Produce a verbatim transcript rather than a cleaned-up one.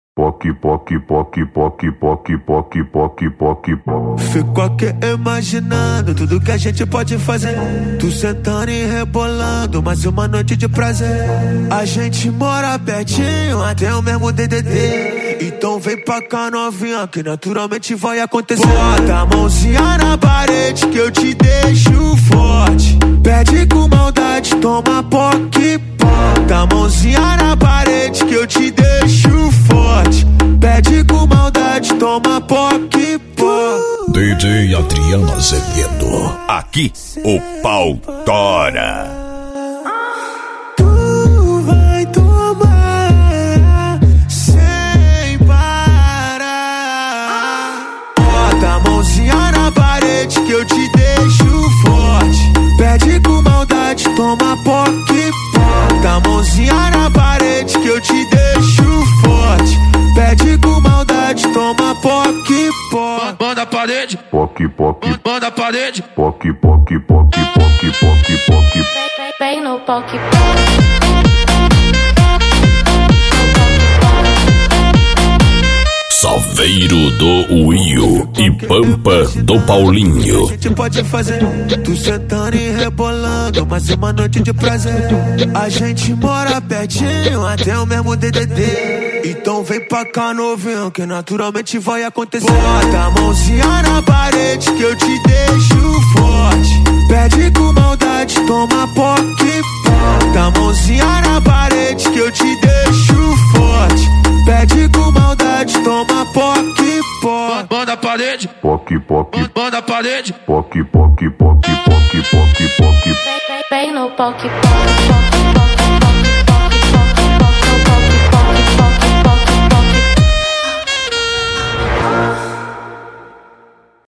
Poque, poque, poque, poque, poque, poque, poque, poque, poque. Fico aqui imaginando tudo que a gente pode fazer. Tu sentando e rebolando, mais uma noite de prazer. A gente mora pertinho, até o mesmo D D D. Então vem pra cá novinha, que naturalmente vai acontecer. Bota a mãozinha na parede que eu te deixo forte. Pede com maldade, toma poque, bota a mãozinha na parede que eu te deixo forte. Pede com maldade, toma poque, pó. D J Adriano Azevedo. Aqui o pau tora. Tu vai tomar sem parar. Bota a mãozinha na parede que eu te deixo forte. Pede com maldade, toma poque, bota a mãozinha na parede que eu te deixo forte. Pede com maldade, toma poque, pó. Manda a parede, Poque, poque, manda a parede. poque, poque, poque, poque, poque, poque. Vem no poque. Salveiro do Uio e Pampa do Paulinho. A gente pode fazer, tu sentando e rebolando, mais uma noite de prazer. A gente mora pertinho, até o mesmo D D D. Então vem pra cá novinho, que naturalmente vai acontecer. Bota a mãozinha na parede que eu te deixo forte. Pede com maldade, toma poque, bota a mãozinha na parede que eu te deixo forte. Pede com maldade, toma poque, pó. Manda a parede, Poque, poque, manda a parede. poque, poque, poque, poque, poque, poque. Vem no poque.